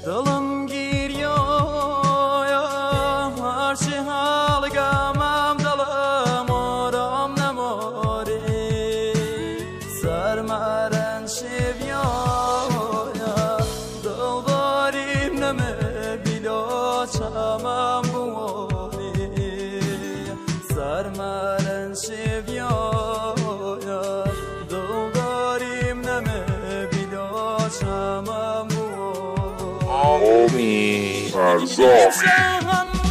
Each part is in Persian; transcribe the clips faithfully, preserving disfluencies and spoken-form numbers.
دلم گیریای هرچی حال گمم دلم آرام نماری سرمرن شیویای دل داریم نمی بیلا چمم بواری سرمرن شیویای دل داریم نمی بیلا چمم آمی فرزامی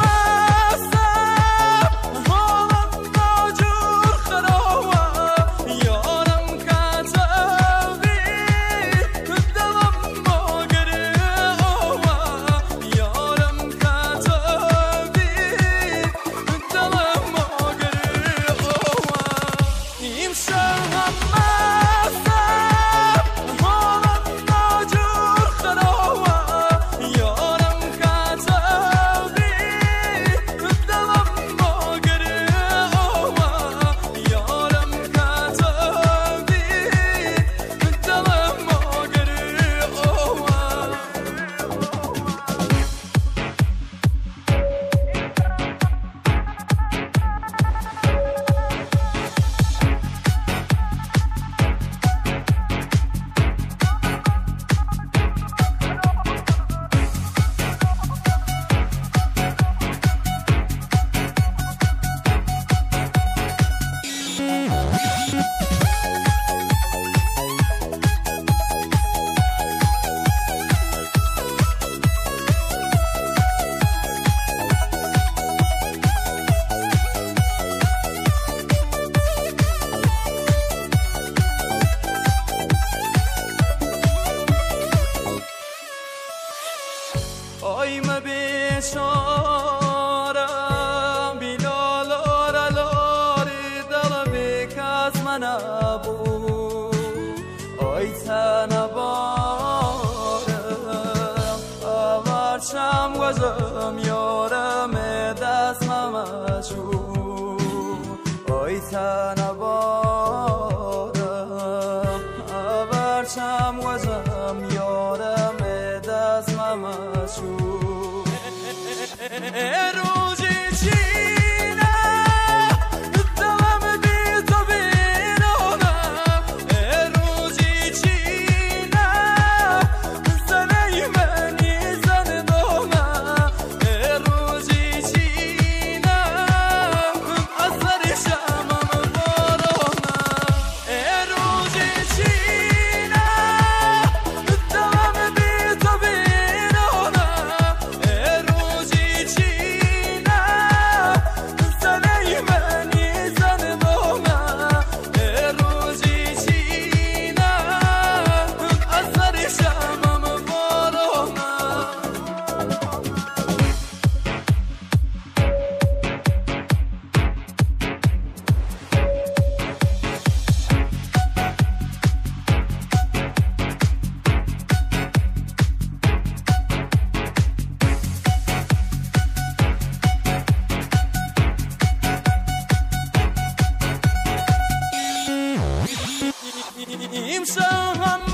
آی ما بیچاره بیلال آرالاری دل بیکس من ابو آی تنبارم آورچم گذم یارم دست ممشو آی تنبارم آورچم گذم یارم دست ممشو روزی چینه دلم بی تو بیرونم روزی چینه زنه منی زن دومم روزی چینه اثر شمم بارونم روزی چینه دلم بی تو بیرونم روزی چینه زنه منی زن دومم روزی چینه اثر شمم بارونم امشب هم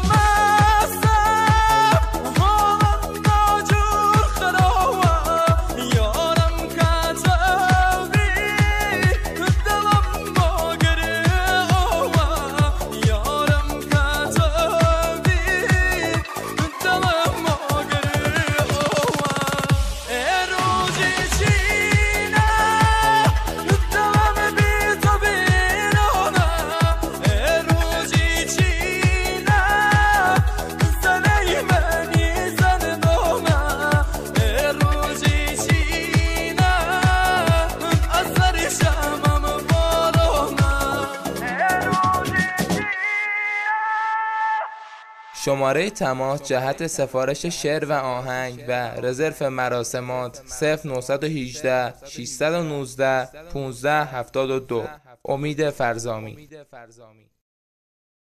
مستم حالم ناجور خرابم یارم کتبی دلم باگره آوام یارم کتبی دلم باگره آوام روزی چینه دلم بی تو بیرونم روزی چینه زنه منی زن دومم روزی چینه اثر شمم بارونم شماره تماس جهت سفارش شعر و آهنگ و رزرو مراسمات صفر نه یک هشت شش یک نه پانزده هفتاد و دو. امید فرزامی.